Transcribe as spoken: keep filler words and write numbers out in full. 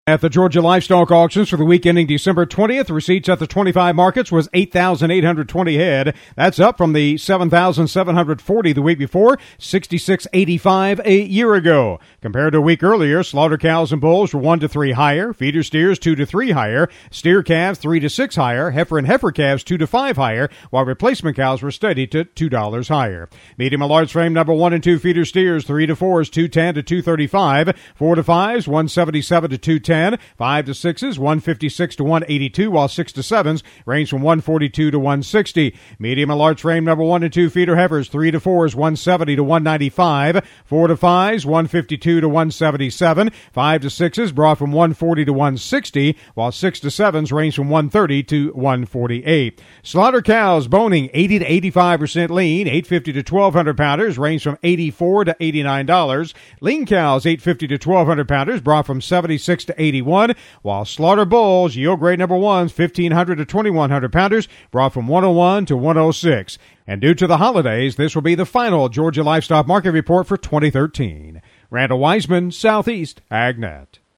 At the Georgia Livestock Auctions for the week ending December twentieth, receipts at the twenty-five markets was eight thousand eight hundred twenty head. That's up from the seven thousand seven hundred forty the week before, sixty-six eighty-five a year ago. Compared to a week earlier, slaughter cows and bulls were one to three higher, feeder steers two to three higher, steer calves three to six higher, heifer and heifer calves two to five higher, while replacement cows were steady to two dollars higher. Medium and large frame number one and two feeder steers, three to fours, two ten to two thirty-five, four to fives, one seventy-seven to two ten, five to sixes, one fifty-six to one eighty-two, while six to sevens range from one forty-two to one sixty. Medium and large frame number one and two feeder heifers, three to fours, one seventy to one ninety-five, four to fives, one fifty-two to one seventy-seven, five to sixes brought from one forty to one sixty, while six to sevens range from one thirty to one forty-eight. Slaughter cows boning eighty to eighty-five percent lean, eight fifty to twelve hundred pounders range from eighty-four to eighty-nine dollars. Lean cows eight fifty to twelve hundred pounders brought from seventy-six to eighty-one, while slaughter bulls, yield grade number ones, fifteen hundred to twenty-one hundred pounders, brought from one oh one to one oh six. And due to the holidays, this will be the final Georgia Livestock Market Report for twenty thirteen. Randall Wiseman, Southeast AgNet.